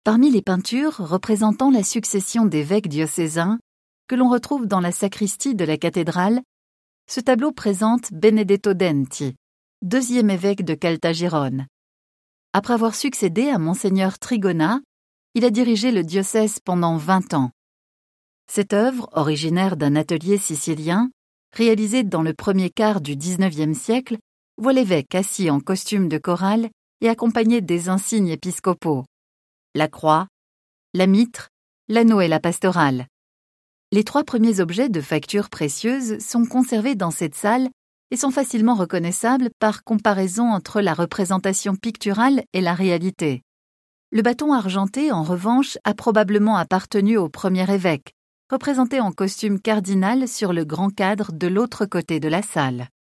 Parmi les peintures représentant la succession d'évêques diocésains que l'on retrouve dans la sacristie de la cathédrale, ce tableau présente Benedetto Denti, deuxième évêque de Caltagirone. Après avoir succédé à Monseigneur Trigona, il a dirigé le diocèse pendant 20 ans. Cette œuvre, originaire d'un atelier sicilien, réalisée dans le premier quart du XIXe siècle, voit l'évêque assis en costume de chorale et accompagné des insignes épiscopaux, la croix, la mitre, l'anneau et la pastorale. Les 3 premiers objets de facture précieuse sont conservés dans cette salle et sont facilement reconnaissables par comparaison entre la représentation picturale et la réalité. Le bâton argenté, en revanche, a probablement appartenu au premier évêque, représenté en costume cardinal sur le grand cadre de l'autre côté de la salle.